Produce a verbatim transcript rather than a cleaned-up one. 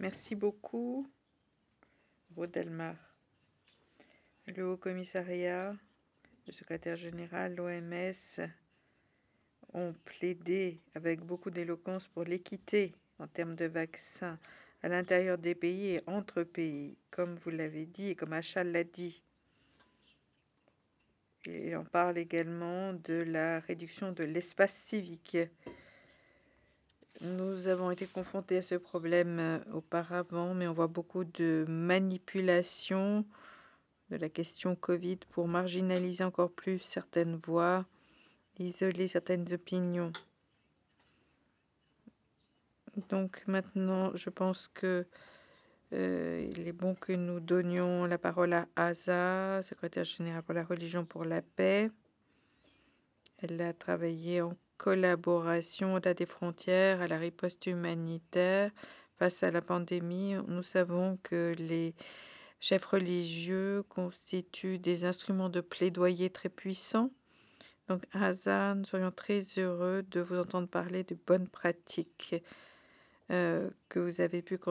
Merci beaucoup, Rodelmar. Le Haut Commissariat, le secrétaire général, l'O M S ont plaidé avec beaucoup d'éloquence pour l'équité en termes de vaccins à l'intérieur des pays et entre pays, comme vous l'avez dit et comme Achal l'a dit. Et on parle également de la réduction de l'espace civique. Nous avons été confrontés à ce problème euh, auparavant, mais on voit beaucoup de manipulation de la question Covid pour marginaliser encore plus certaines voix, isoler certaines opinions. Donc maintenant, je pense que euh, il est bon que nous donnions la parole à Asa, secrétaire général pour la religion pour la paix. Elle a travaillé en collaboration au-delà des frontières à la riposte humanitaire face à la pandémie. Nous savons que les chefs religieux constituent des instruments de plaidoyer très puissants. Donc, Asa, nous serions très heureux de vous entendre parler de bonnes pratiques euh, que vous avez pu